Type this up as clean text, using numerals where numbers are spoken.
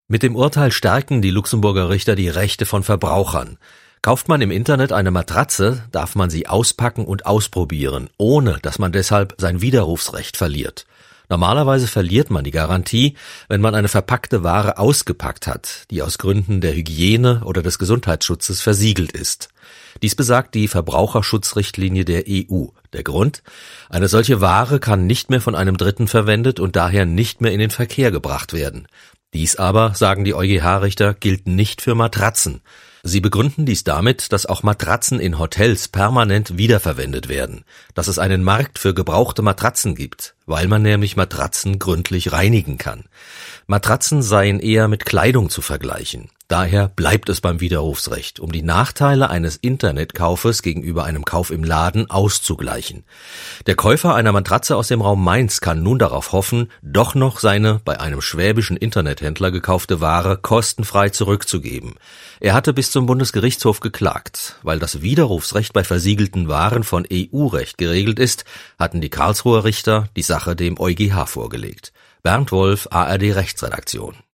Mit dem Urteil stärken die Luxemburger Richter die Rechte von Verbrauchern. Kauft man im Internet eine Matratze, darf man sie auspacken und ausprobieren, ohne dass man deshalb sein Widerrufsrecht verliert. Normalerweise verliert man die Garantie, wenn man eine verpackte Ware ausgepackt hat, die aus Gründen der Hygiene oder des Gesundheitsschutzes versiegelt ist. Dies besagt die Verbraucherschutzrichtlinie der EU. Der Grund? Eine solche Ware kann nicht mehr von einem Dritten verwendet und daher nicht mehr in den Verkehr gebracht werden. Dies aber, sagen die EuGH-Richter, gilt nicht für Matratzen. Sie begründen dies damit, dass auch Matratzen in Hotels permanent wiederverwendet werden, dass es einen Markt für gebrauchte Matratzen gibt, weil man nämlich Matratzen gründlich reinigen kann. Matratzen seien eher mit Kleidung zu vergleichen. Daher bleibt es beim Widerrufsrecht, um die Nachteile eines Internetkaufes gegenüber einem Kauf im Laden auszugleichen. Der Käufer einer Matratze aus dem Raum Mainz kann nun darauf hoffen, doch noch seine bei einem schwäbischen Internethändler gekaufte Ware kostenfrei zurückzugeben. Er hatte bis zum Bundesgerichtshof geklagt. Weil das Widerrufsrecht bei versiegelten Waren von EU-Recht geregelt ist, hatten die Karlsruher Richter die Sache dem EuGH vorgelegt. Bernd Wolf, ARD Rechtsredaktion.